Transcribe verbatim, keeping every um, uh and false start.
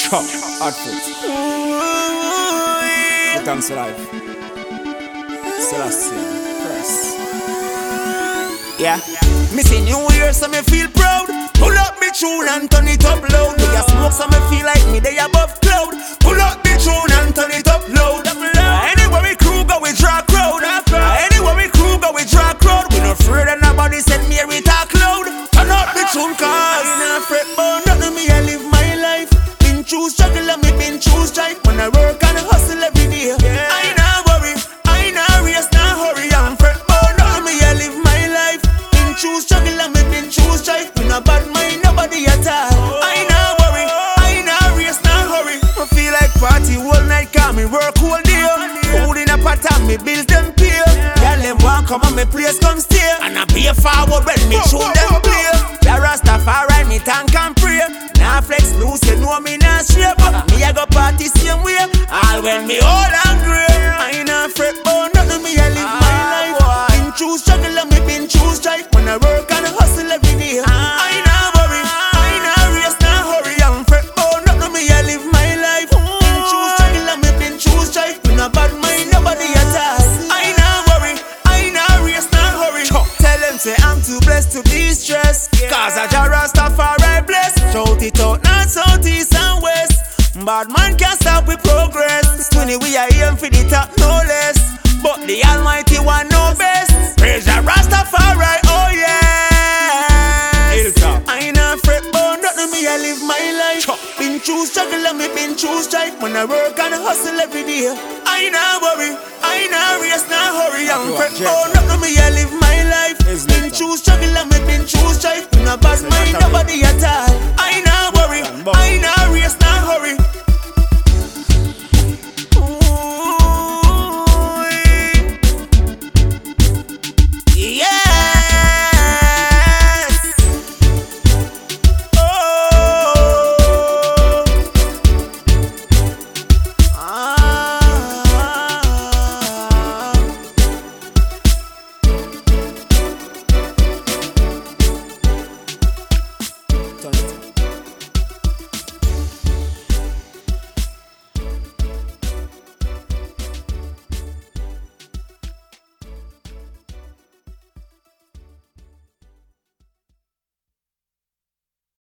Chop, hard foot. The thanks for life. Celestia, press. Yeah, me see New Year so me feel proud. Pull up me tune and turn it up loud. Me a smoke so me feel like me they above cloud. Pull up me tune and turn it up loud. Anywhere we crew go we draw crowd. Anywhere we crew go we draw crowd. We no afraid of nobody send me we talk loud. Turn up the tune cause I ain't afraid but nothing me I live my life. Been through struggle and me been through strife. When I work and I hustle every day, I ain't not worry, I ain't not race, not hurry. I'm afraid but nothing me I live my life. Been through struggle and me been through strife. We no bad mind nobody at all. I ain't not worry, I ain't not race, not hurry. I feel like party all night, cause me work all day. Food in a pot and me bills them pay. Y'all them want come on me place come stay. And I be a forward when me show them play. La Rastafari me thank and pray. Now flex loose you know me not straight. But me I go party same way. All when me old and grey. I ain't afraid but nothing me I live my life. Been through struggle and me been through strife. When I work and I hustle every day, I ain't not worry, I ain't not race, not hurry. I'm afraid but nothing me I live my life. Been through struggle and me been through strife. We no bad mind nobody at all. I ain't not worry, I ain't not race, not hurry. Tell them say I'm too blessed to be stressed. Cause I just Rastafari bless. Shout it out, not south, east and west. Bad man can't stop with progress. Twenty we are aim for the top, no less. But the Almighty one know best. Praise the Rastafari, oh yes. I ain't afraid but nothing me I live my life. Been through struggle and me been through strife. When I work and I hustle every day, I ain't not worry, I ain't not race, not hurry. I'm afraid but nothing me I live my life. Been through struggle and me been through strife. We no bad mind nobody at all. I ain't not worry, I ain't not race,